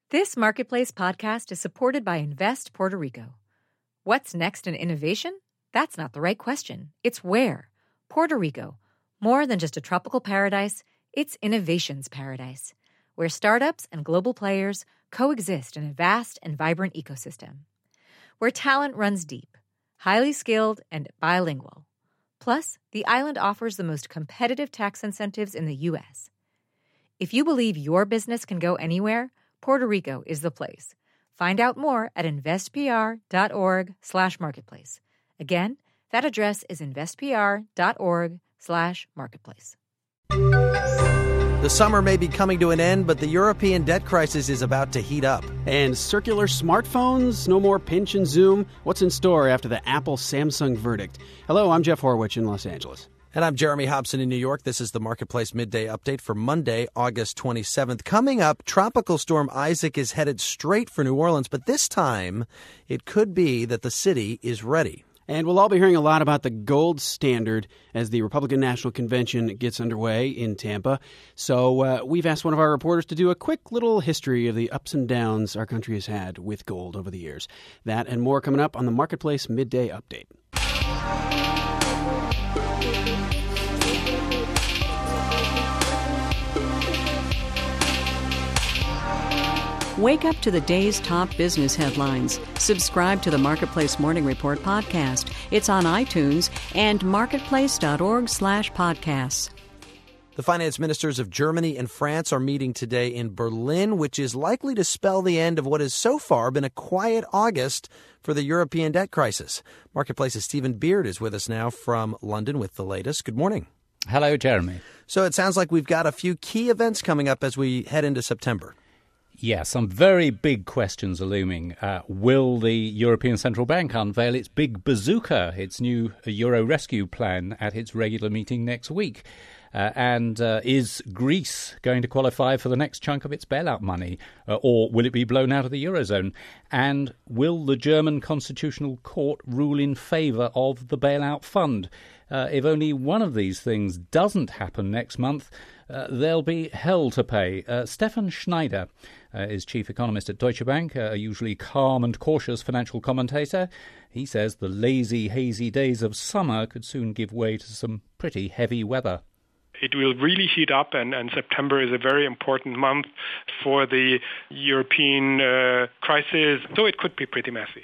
This Marketplace podcast is supported by Invest Puerto Rico. What's next in innovation? That's not the right question. It's where. Puerto Rico. More than just a tropical paradise, it's innovation's paradise, where startups and global players coexist in a vast and vibrant ecosystem. Where talent runs deep, highly skilled, and bilingual. Plus, the island offers the most competitive tax incentives in the U.S. If you believe your business can go anywhere, Puerto Rico is the place. Find out more at investpr.org/marketplace. Again, that address is investpr.org/marketplace. The summer may be coming to an end, but the European debt crisis is about to heat up. And circular smartphones? No more pinch and zoom? What's in store after the Apple-Samsung verdict? Hello, I'm Jeff Horwich in Los Angeles. And I'm Jeremy Hobson in New York. This is the Marketplace Midday Update for Monday, August 27th. Coming up, Tropical Storm Isaac is headed straight for New Orleans, but this time it could be that the city is ready. And we'll all be hearing a lot about the gold standard as the Republican National Convention gets underway in Tampa. So we've asked one of our reporters to do a quick little history of the ups and downs our country has had with gold over the years. That and more coming up on the Marketplace Midday Update. Wake up to the day's top business headlines. Subscribe to the Marketplace Morning Report podcast. It's on iTunes and marketplace.org/podcasts. The finance ministers of Germany and France are meeting today in Berlin, which is likely to spell the end of what has so far been a quiet August for the European debt crisis. Marketplace's Stephen Beard is with us now from London with the latest. Good morning. Hello, Jeremy. So it sounds like we've got a few key events coming up as we head into September. Yeah, some very big questions are looming. Will the European Central Bank unveil its big bazooka, its new Euro rescue plan, at its regular meeting next week? And is Greece going to qualify for the next chunk of its bailout money? Or will it be blown out of the Eurozone? And will the German Constitutional Court rule in favour of the bailout fund? If only one of these things doesn't happen next month, there'll be hell to pay. Stefan Schneider is chief economist at Deutsche Bank, a usually calm and cautious financial commentator. He says the lazy, hazy days of summer could soon give way to some pretty heavy weather. It will really heat up, and September is a very important month for the European crisis, so it could be pretty messy.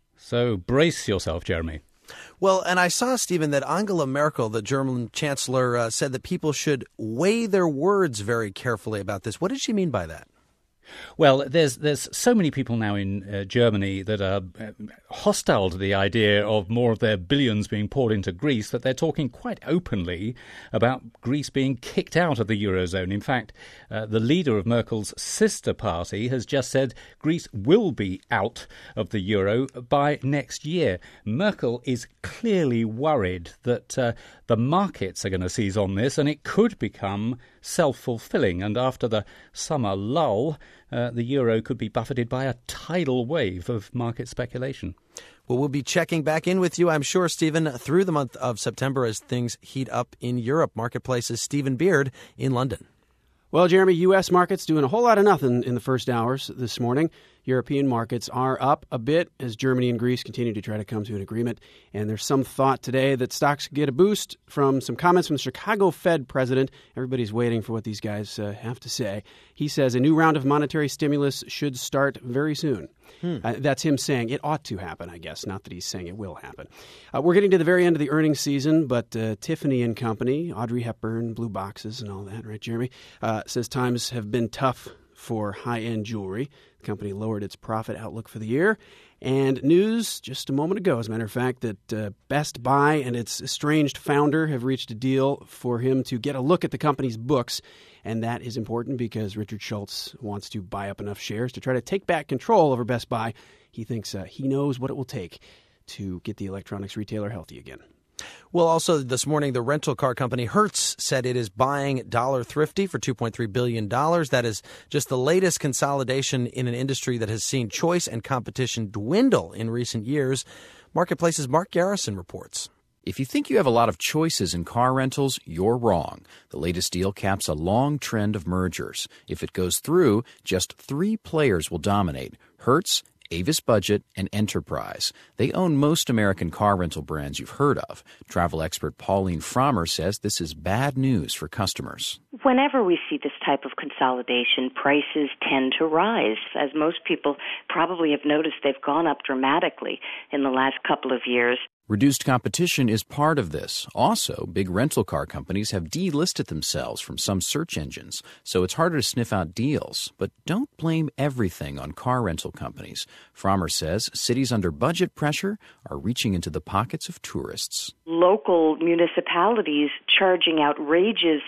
So brace yourself, Jeremy. Well, and I saw, Stephen, that Angela Merkel, the German chancellor, said that people should weigh their words very carefully about this. What did she mean by that? Well, there's so many people now in Germany that are hostile to the idea of more of their billions being poured into Greece that they're talking quite openly about Greece being kicked out of the Eurozone. In fact, the leader of Merkel's sister party has just said Greece will be out of the Euro by next year. Merkel is clearly worried that the markets are going to seize on this and it could become self-fulfilling. And after the summer lull, the euro could be buffeted by a tidal wave of market speculation. Well, we'll be checking back in with you, I'm sure, Stephen, through the month of September as things heat up in Europe. Marketplace's Stephen Beard in London. Well, Jeremy, U.S. markets doing a whole lot of nothing in the first hours this morning. European markets are up a bit as Germany and Greece continue to try to come to an agreement. And there's some thought today that stocks get a boost from some comments from the Chicago Fed president. Everybody's waiting for what these guys have to say. He says a new round of monetary stimulus should start very soon. That's him saying it ought to happen, I guess, not that he's saying it will happen. We're getting to the very end of the earnings season, but Tiffany and Company, Audrey Hepburn, blue boxes and all that, right, Jeremy, says times have been tough for high-end jewelry. The company lowered its profit outlook for the year. And news just a moment ago, as a matter of fact, that Best Buy and its estranged founder have reached a deal for him to get a look at the company's books. And that is important because Richard Schultz wants to buy up enough shares to try to take back control over Best Buy. He thinks he knows what it will take to get the electronics retailer healthy again. Well, also this morning, the rental car company Hertz said it is buying Dollar Thrifty for $2.3 billion. That is just the latest consolidation in an industry that has seen choice and competition dwindle in recent years. Marketplace's Mark Garrison reports. If you think you have a lot of choices in car rentals, you're wrong. The latest deal caps a long trend of mergers. If it goes through, just 3 players will dominate: Hertz, Avis Budget, and Enterprise. They own most American car rental brands you've heard of. Travel expert Pauline Frommer says this is bad news for customers. Whenever we see this type of consolidation, prices tend to rise. As most people probably have noticed, they've gone up dramatically in the last couple of years. Reduced competition is part of this. Also, big rental car companies have delisted themselves from some search engines, so it's harder to sniff out deals. But don't blame everything on car rental companies. Frommer says cities under budget pressure are reaching into the pockets of tourists. Local municipalities charging outrageous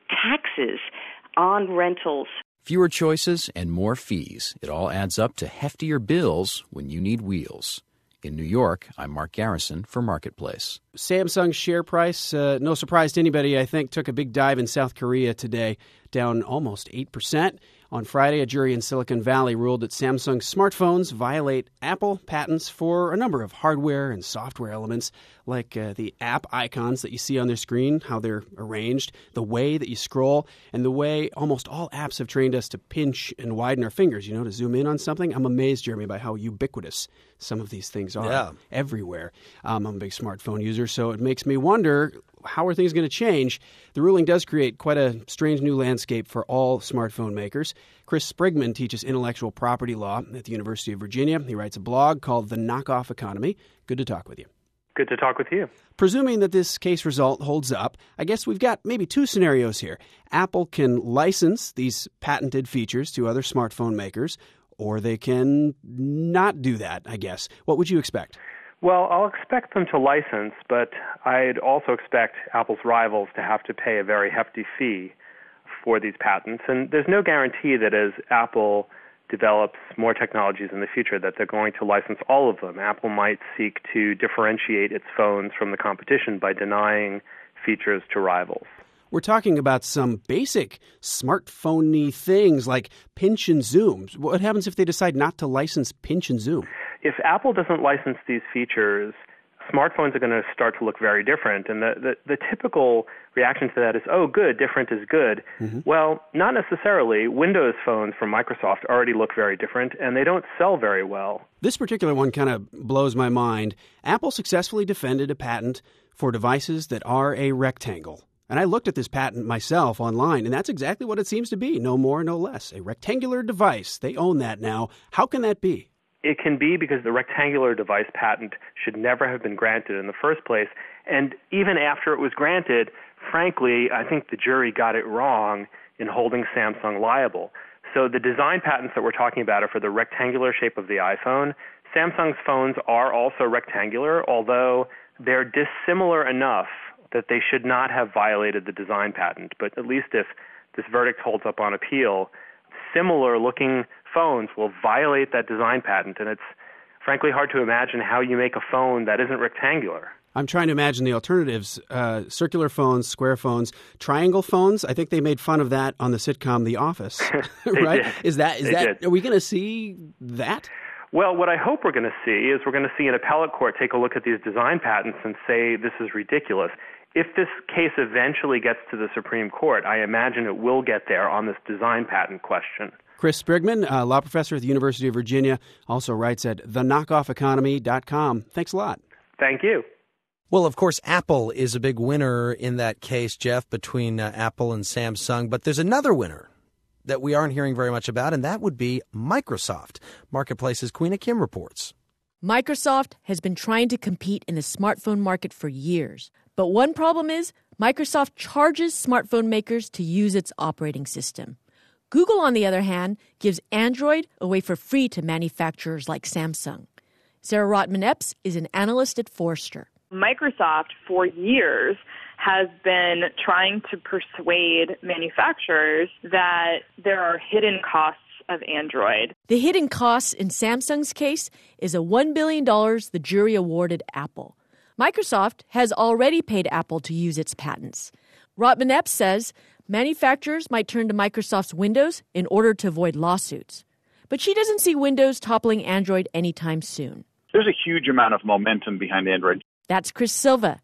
taxes on rentals. Fewer choices and more fees. It all adds up to heftier bills when you need wheels. In New York, I'm Mark Garrison for Marketplace. Samsung's share price, no surprise to anybody, I think, took a big dive in South Korea today, down almost 8%. On Friday, a jury in Silicon Valley ruled that Samsung's smartphones violate Apple patents for a number of hardware and software elements, like the app icons that you see on their screen, how they're arranged, the way that you scroll, and the way almost all apps have trained us to pinch and widen our fingers, to zoom in on something. I'm amazed, Jeremy, by how ubiquitous some of these things are everywhere. I'm a big smartphone user, so it makes me wonder, how are things going to change? The ruling does create quite a strange new landscape for all smartphone makers. Chris Sprigman teaches intellectual property law at the University of Virginia. He writes a blog called The Knockoff Economy. Good to talk with you. Good to talk with you. Presuming that this case result holds up, I guess we've got maybe 2 scenarios here. Apple can license these patented features to other smartphone makers, or they can not do that, I guess. What would you expect? Well, I'll expect them to license, but I'd also expect Apple's rivals to have to pay a very hefty fee for these patents. And there's no guarantee that as Apple develops more technologies in the future that they're going to license all of them. Apple might seek to differentiate its phones from the competition by denying features to rivals. We're talking about some basic smartphone-y things like pinch and zoom. What happens if they decide not to license pinch and zoom? If Apple doesn't license these features, smartphones are going to start to look very different. And the typical reaction to that is, oh, good, different is good. Mm-hmm. Well, not necessarily. Windows phones from Microsoft already look very different, and they don't sell very well. This particular one kind of blows my mind. Apple successfully defended a patent for devices that are a rectangle. And I looked at this patent myself online, and that's exactly what it seems to be, no more, no less. A rectangular device. They own that now. How can that be? It can be because the rectangular device patent should never have been granted in the first place. And even after it was granted, frankly, I think the jury got it wrong in holding Samsung liable. So the design patents that we're talking about are for the rectangular shape of the iPhone. Samsung's phones are also rectangular, although they're dissimilar enough that they should not have violated the design patent. But at least if this verdict holds up on appeal, similar-looking phones will violate that design patent, and it's frankly hard to imagine how you make a phone that isn't rectangular. I'm trying to imagine the alternatives, circular phones, square phones, triangle phones. I think they made fun of that on the sitcom The Office, right? Did. Is that? Are we going to see that? Well, what I hope we're going to see is we're going to see an appellate court take a look at these design patents and say this is ridiculous. If this case eventually gets to the Supreme Court, I imagine it will get there on this design patent question. Chris Sprigman, law professor at the University of Virginia, also writes at theknockofeconomy.com. Thanks a lot. Thank you. Well, of course, Apple is a big winner in that case, Jeff, between Apple and Samsung. But there's another winner that we aren't hearing very much about, and that would be Microsoft. Marketplace's Queena Kim reports. Microsoft has been trying to compete in the smartphone market for years. But one problem is Microsoft charges smartphone makers to use its operating system. Google, on the other hand, gives Android away for free to manufacturers like Samsung. Sarah Rotman-Epps is an analyst at Forrester. Microsoft, for years, has been trying to persuade manufacturers that there are hidden costs of Android. The hidden costs in Samsung's case is a $1 billion the jury awarded Apple. Microsoft has already paid Apple to use its patents. Rotman-Epps says manufacturers might turn to Microsoft's Windows in order to avoid lawsuits. But she doesn't see Windows toppling Android anytime soon. There's a huge amount of momentum behind Android. That's Chris Silva,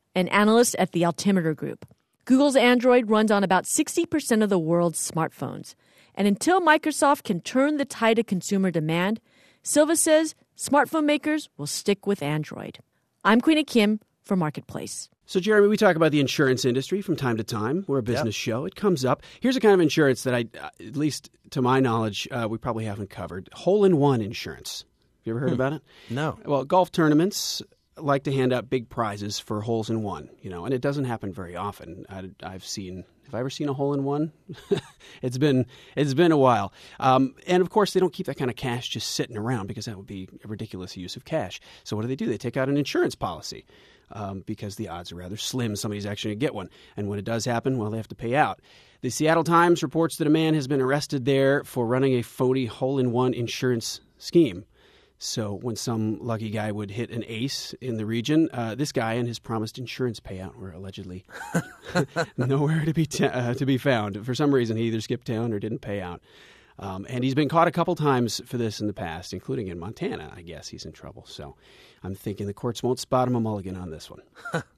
an analyst at the Altimeter Group. Google's Android runs on about 60% of the world's smartphones. And until Microsoft can turn the tide of consumer demand, Silva says smartphone makers will stick with Android. I'm Queena Kim for Marketplace. So, Jeremy, we talk about the insurance industry from time to time. We're a business show. It comes up. Here's a kind of insurance that at least to my knowledge, we probably haven't covered. Hole-in-one insurance. Have you ever heard about it? No. Well, golf tournaments like to hand out big prizes for holes in one, and it doesn't happen very often. Have I ever seen a hole in one? It's been a while. And of course, they don't keep that kind of cash just sitting around because that would be a ridiculous use of cash. So what do? They take out an insurance policy because the odds are rather slim somebody's actually going to get one. And when it does happen, well, they have to pay out. The Seattle Times reports that a man has been arrested there for running a phony hole-in-one insurance scheme. So when some lucky guy would hit an ace in the region, this guy and his promised insurance payout were allegedly nowhere to be found. For some reason, he either skipped town or didn't pay out. And he's been caught a couple times for this in the past, including in Montana. I guess he's in trouble. So I'm thinking the courts won't spot him a mulligan on this one.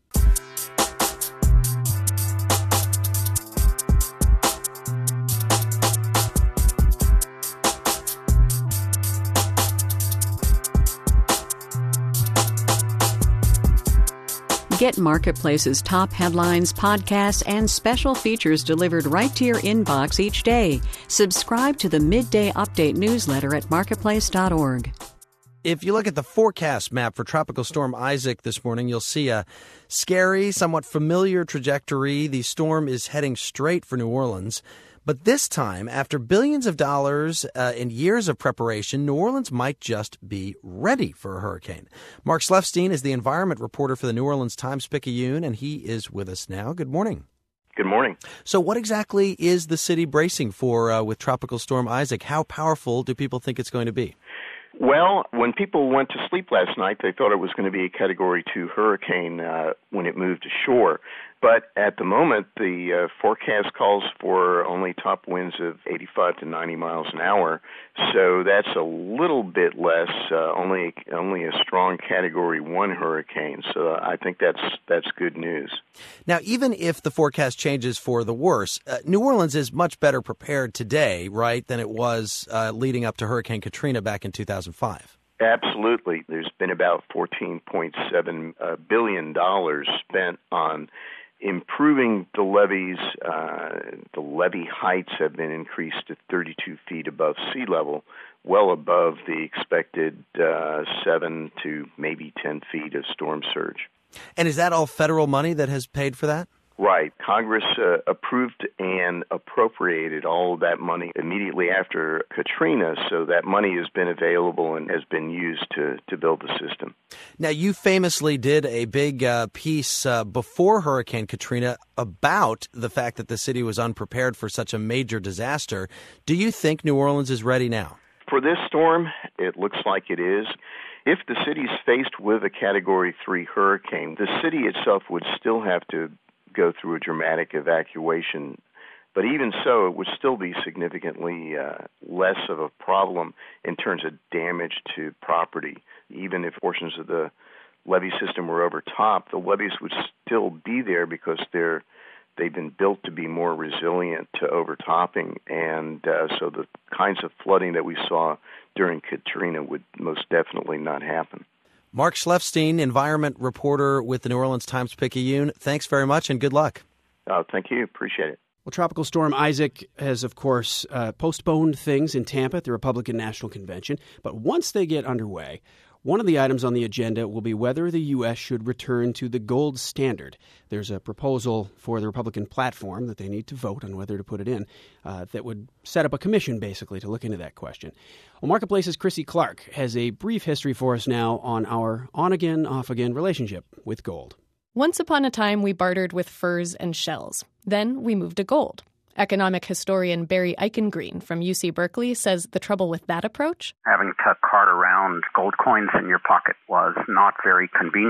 Get Marketplace's top headlines, podcasts, and special features delivered right to your inbox each day. Subscribe to the Midday Update newsletter at marketplace.org. If you look at the forecast map for Tropical Storm Isaac this morning, you'll see a scary, somewhat familiar trajectory. The storm is heading straight for New Orleans. But this time, after billions of dollars and years of preparation, New Orleans might just be ready for a hurricane. Mark Slefstein is the environment reporter for the New Orleans Times-Picayune, and he is with us now. Good morning. Good morning. So what exactly is the city bracing for with Tropical Storm Isaac? How powerful do people think it's going to be? Well, when people went to sleep last night, they thought it was going to be a Category 2 hurricane when it moved ashore. But at the moment, the forecast calls for only top winds of 85 to 90 miles an hour. So that's a little bit less, only a strong Category 1 hurricane. So I think that's good news. Now, even if the forecast changes for the worse, New Orleans is much better prepared today, right, than it was leading up to Hurricane Katrina back in 2005. Absolutely. There's been about $14.7 billion spent on improving the levees. The levee heights have been increased to 32 feet above sea level, well above the expected 7 to maybe 10 feet of storm surge. And is that all federal money that has paid for that? Right. Congress approved and appropriated all of that money immediately after Katrina, so that money has been available and has been used to build the system. Now, you famously did a big piece before Hurricane Katrina about the fact that the city was unprepared for such a major disaster. Do you think New Orleans is ready now? For this storm, it looks like it is. If the city's faced with a Category 3 hurricane, the city itself would still have to go through a dramatic evacuation. But even so, it would still be significantly less of a problem in terms of damage to property. Even if portions of the levee system were overtopped, the levees would still be there because they've been built to be more resilient to overtopping. And so the kinds of flooding that we saw during Katrina would most definitely not happen. Mark Slefstein, environment reporter with the New Orleans Times-Picayune. Thanks very much and good luck. Thank you. Appreciate it. Well, Tropical Storm Isaac has, of course, postponed things in Tampa at the Republican National Convention. But once they get underway, one of the items on the agenda will be whether the U.S. should return to the gold standard. There's a proposal for the Republican platform that they need to vote on whether to put it in that would set up a commission, basically, to look into that question. Well, Marketplace's Chrissy Clark has a brief history for us now on our on-again, off-again relationship with gold. Once upon a time, we bartered with furs and shells. Then we moved to gold. Economic historian Barry Eichengreen from UC Berkeley says the trouble with that approach? Having to cart around gold coins in your pocket was not very convenient.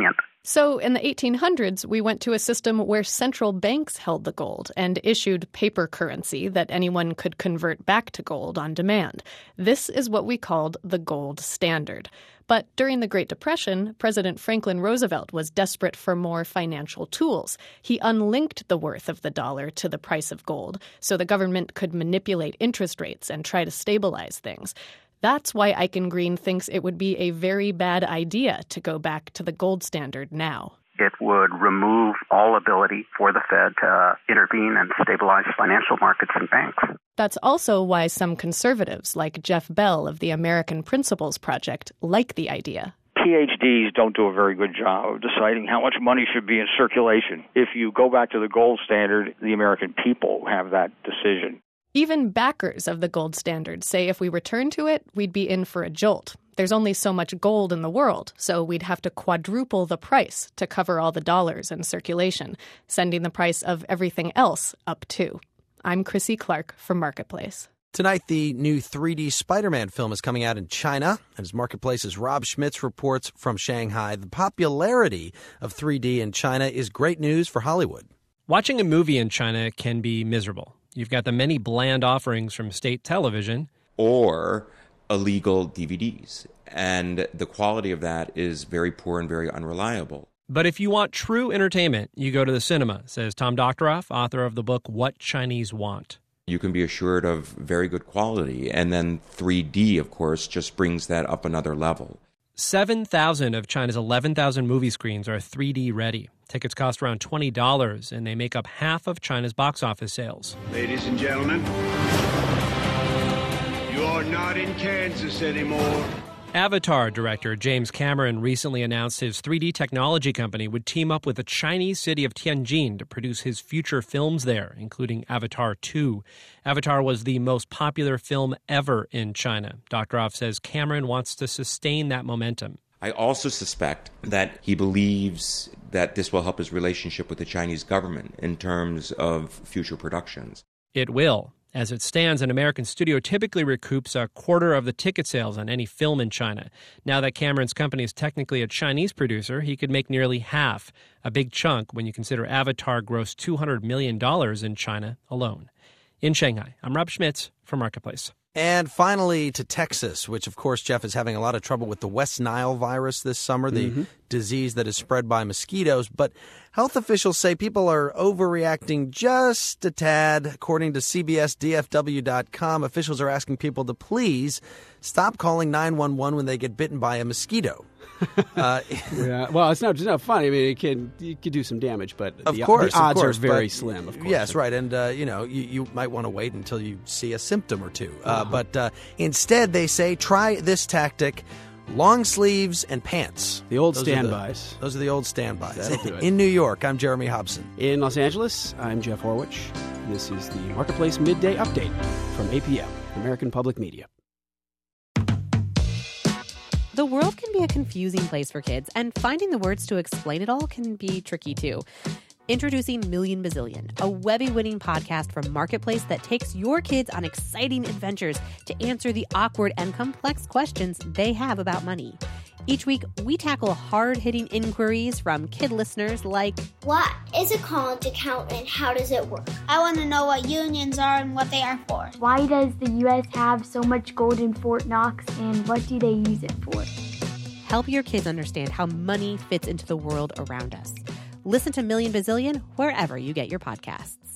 So in the 1800s, we went to a system where central banks held the gold and issued paper currency that anyone could convert back to gold on demand. This is what we called the gold standard. But during the Great Depression, President Franklin Roosevelt was desperate for more financial tools. He unlinked the worth of the dollar to the price of gold so the government could manipulate interest rates and try to stabilize things. That's why Eichengreen thinks it would be a very bad idea to go back to the gold standard now. It would remove all ability for the Fed to intervene and stabilize financial markets and banks. That's also why some conservatives, like Jeff Bell of the American Principles Project, like the idea. PhDs don't do a very good job of deciding how much money should be in circulation. If you go back to the gold standard, the American people have that decision. Even backers of the gold standard say if we return to it, we'd be in for a jolt. There's only so much gold in the world, so we'd have to quadruple the price to cover all the dollars in circulation, sending the price of everything else up too. I'm Chrissy Clark for Marketplace. Tonight, the new 3D Spider-Man film is coming out in China. As Marketplace's Rob Schmitz reports from Shanghai, the popularity of 3D in China is great news for Hollywood. Watching a movie in China can be miserable. You've got the many bland offerings from state television. Or illegal DVDs. And the quality of that is very poor and very unreliable. But if you want true entertainment, you go to the cinema, says Tom Doctoroff, author of the book What Chinese Want. You can be assured of very good quality. And then 3D, of course, just brings that up another level. 7,000 of China's 11,000 movie screens are 3D ready. Tickets cost around $20, and they make up half of China's box office sales. Ladies and gentlemen, you are not in Kansas anymore. Avatar director James Cameron recently announced his 3D technology company would team up with the Chinese city of Tianjin to produce his future films there, including Avatar 2. Avatar was the most popular film ever in China. Doctoroff says Cameron wants to sustain that momentum. I also suspect that he believes that this will help his relationship with the Chinese government in terms of future productions. It will. As it stands, an American studio typically recoups a quarter of the ticket sales on any film in China. Now that Cameron's company is technically a Chinese producer, he could make nearly half, a big chunk when you consider Avatar grossed $200 million in China alone. In Shanghai, I'm Rob Schmitz for Marketplace. And finally to Texas, which, of course, Jeff, is having a lot of trouble with the West Nile virus this summer, the disease that is spread by mosquitoes. But health officials say people are overreacting just a tad. According to CBSDFW.com, officials are asking people to please stop calling 911 when they get bitten by a mosquito. Yeah, well, it's not funny. I mean, you can do some damage, but the odds are very slim, of course. Yes, right. And, you might want to wait until you see a symptom or two. But instead, they say, try this tactic. Long sleeves and pants. The old standbys. Those are the old standbys. That'll do it. In New York, I'm Jeremy Hobson. In Los Angeles, I'm Jeff Horwich. This is the Marketplace Midday Update from APM, American Public Media. The world can be a confusing place for kids, and finding the words to explain it all can be tricky too. Introducing Million Bazillion, a Webby-winning podcast from Marketplace that takes your kids on exciting adventures to answer the awkward and complex questions they have about money. Each week, we tackle hard-hitting inquiries from kid listeners like, what is a college account and how does it work? I want to know what unions are and what they are for. Why does the U.S. have so much gold in Fort Knox and what do they use it for? Help your kids understand how money fits into the world around us. Listen to Million Bazillion wherever you get your podcasts.